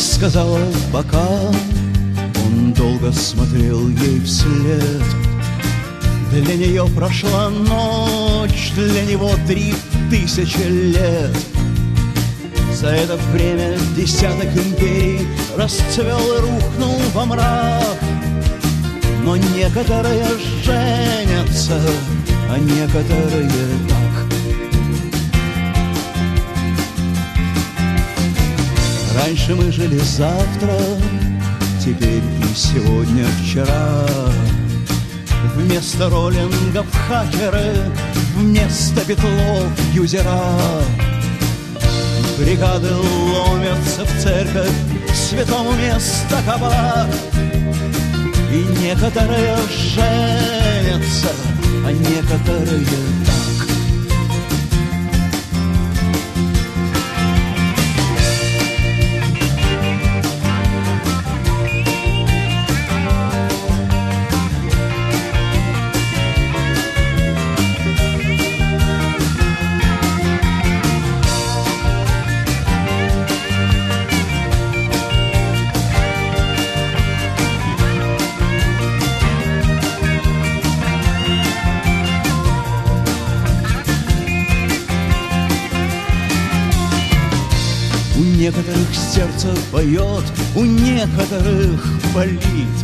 сказала пока. Он долго смотрел ей вслед. Для нее прошла ночь, для него 3000 лет. За это время десяток империй расцвел и рухнул во мрак. Но некоторые женятся, а некоторые так. Раньше мы жили завтра, теперь и сегодня вчера. Вместо роллингов хакеры, вместо битлов юзера. Бригады ломятся в церковь, святому место кабак. И некоторые женятся, а некоторые так. У некоторых сердце поет, у некоторых болит.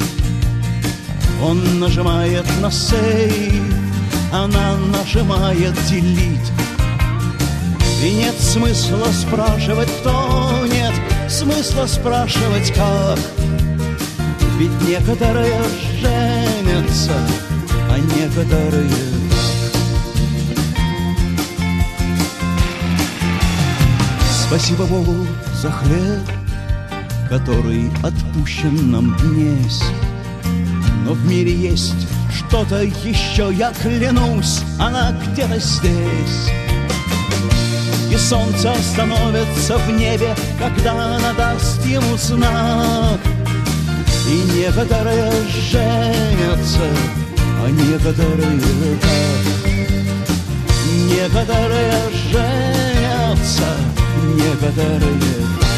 Он нажимает на сейв, она нажимает делит. И нет смысла спрашивать, кто, нет смысла спрашивать, как. Ведь некоторые женятся, а некоторые так. Спасибо Богу за хлеб, который отпущен нам днесь. Но в мире есть что-то еще, я клянусь, она где-то здесь. И солнце остановится в небе, когда она даст ему знак. И некоторые женятся, а некоторые так. Некоторые женятся, некоторые